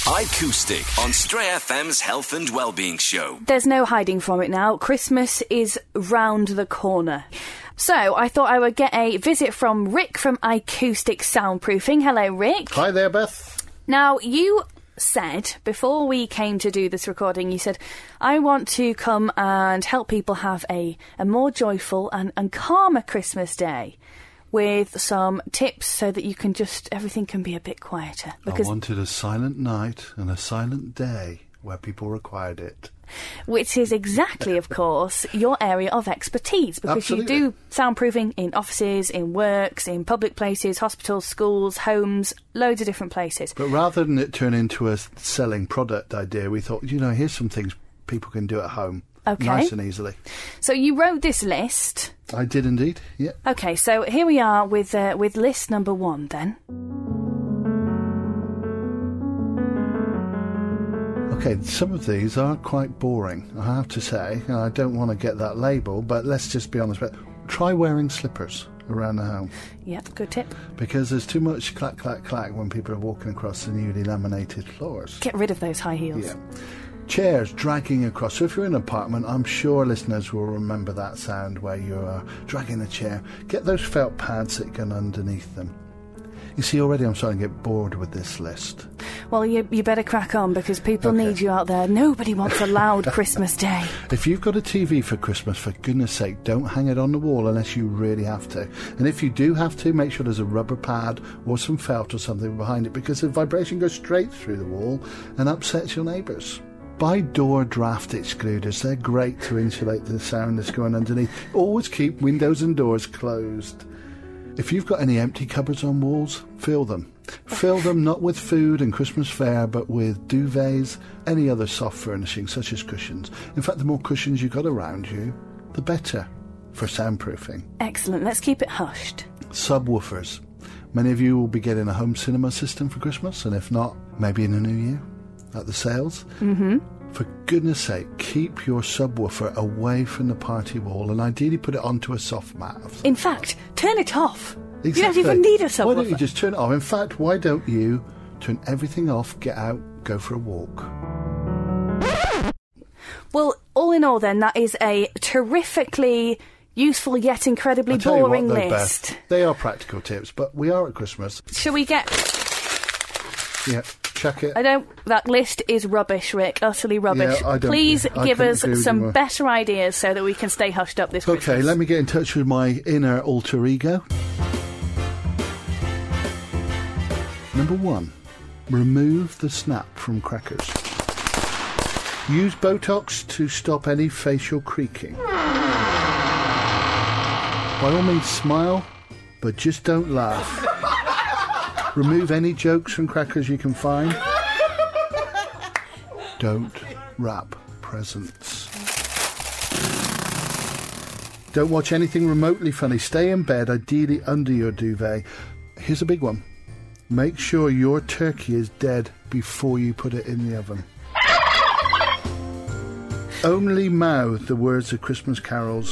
Acoustic on Stray FM's Health and Wellbeing Show. There's no hiding from it now. Christmas is round the corner. So I thought I would get a visit from Rick from Acoustic Soundproofing. Hello, Rick. Hi there, Beth. Now, you said, before we came to do this recording, you said, I want to come and help people have a more joyful and calmer Christmas day with some tips so that you can everything can be a bit quieter. Because I wanted a silent night and a silent day where people required it. Which is exactly, of course, your area of expertise, because Absolutely. you do soundproofing in offices, in works, in public places, hospitals, schools, homes, loads of different places. But rather than it turn into a selling product idea, we thought, here's some things people can do at home. Okay. Nice and easily. So you wrote this list. I did indeed, yeah. Okay, so here we are with list number 1 then. Okay, some of these are quite boring, I have to say. I don't want to get that label, but let's just be honest. Try wearing slippers around the home. Yeah, good tip. Because there's too much clack, clack, clack when people are walking across the newly laminated floors. Get rid of those high heels. Yeah. Chairs dragging across. So if you're in an apartment, I'm sure listeners will remember that sound where you're dragging a chair. Get those felt pads that go underneath them. You see, already I'm starting to get bored with this list. Well, you better crack on, because people need you out there. Nobody wants a loud Christmas day. If you've got a TV for Christmas, for goodness sake, don't hang it on the wall unless you really have to. And if you do have to, make sure there's a rubber pad or some felt or something behind it, because the vibration goes straight through the wall and upsets your neighbours. Buy door draft excluders. They're great to insulate the sound that's going underneath. Always keep windows and doors closed. If you've got any empty cupboards on walls, fill them. Fill them not with food and Christmas fare, but with duvets, any other soft furnishing, such as cushions. In fact, the more cushions you've got around you, the better for soundproofing. Excellent. Let's keep it hushed. Subwoofers. Many of you will be getting a home cinema system for Christmas, and if not, maybe in the new year, at the sales. Mm-hmm. For goodness sake, keep your subwoofer away from the party wall, and ideally put it onto a soft mat. In fact, turn it off. Exactly. You don't even need a subwoofer. Why don't you just turn it off? In fact, why don't you turn everything off, get out, go for a walk? Well, all in all then, that is a terrifically useful yet incredibly boring list. Beth, they are practical tips, but we are at Christmas. Shall we get... Yeah, check it. That list is rubbish, Rick. Utterly rubbish. Yeah, Please give us some better ideas so that we can stay hushed up this Christmas. Okay, let me get in touch with my inner alter ego. Number 1, remove the snap from crackers. Use Botox to stop any facial creaking. By all means, smile, but just don't laugh. Remove any jokes from crackers you can find. Don't wrap presents. Don't watch anything remotely funny. Stay in bed, ideally under your duvet. Here's a big one. Make sure your turkey is dead before you put it in the oven. Only mouth the words of Christmas carols.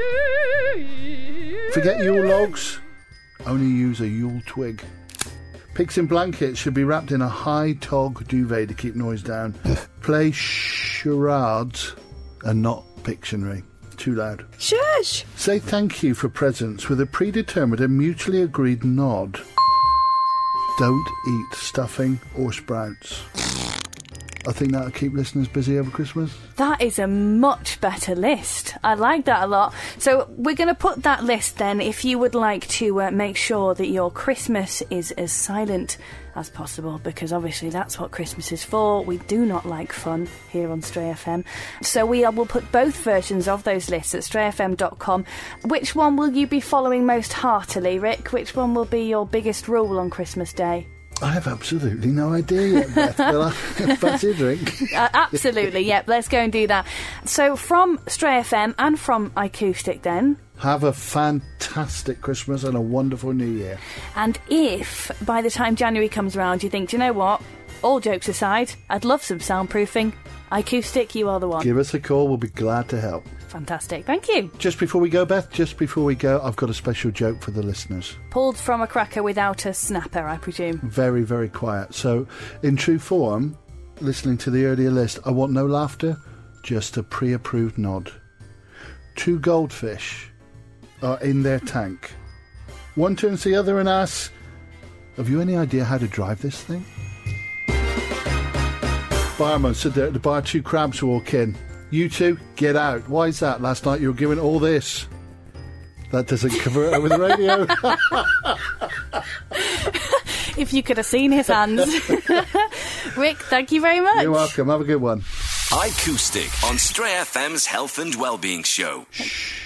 Forget Yule logs. Only use a Yule twig. Pigs in blankets should be wrapped in a high tog duvet to keep noise down. Play charades and not Pictionary. Too loud. Shush! Say thank you for presents with a predetermined and mutually agreed nod. Don't eat stuffing or sprouts. I think that'll keep listeners busy over Christmas. That is a much better list. I like that a lot. So we're going to put that list then, if you would like to make sure that your Christmas is as silent as possible, because obviously that's what Christmas is for. We do not like fun here on Stray FM. So we will put both versions of those lists at strayfm.com. Which one will you be following most heartily, Rick? Which one will be your biggest rule on Christmas Day? I have absolutely no idea yet, Beth. Well, fancy a drink. Absolutely, yep, let's go and do that. So from Stray FM and from Acoustic then... Have a fantastic Christmas and a wonderful New Year. And if, by the time January comes around, you think, do you know what? All jokes aside, I'd love some soundproofing. Acoustic, you are the one. Give us a call, we'll be glad to help. Fantastic. Thank you. Just before we go, Beth, I've got a special joke for the listeners. Pulled from a cracker without a snapper, I presume. Very, very quiet. So, in true form, listening to the earlier list, I want no laughter, just a pre-approved nod. 2 goldfish are in their tank. One turns to the other and asks, have you any idea how to drive this thing? Barman stood there at the bar, 2 crabs walk in. You two, get out. Why is that? Last night you were given all this. That doesn't cover it over the radio. If you could have seen his hands. Rick, thank you very much. You're welcome. Have a good one. iAcoustic on Stray FM's Health and Wellbeing Show.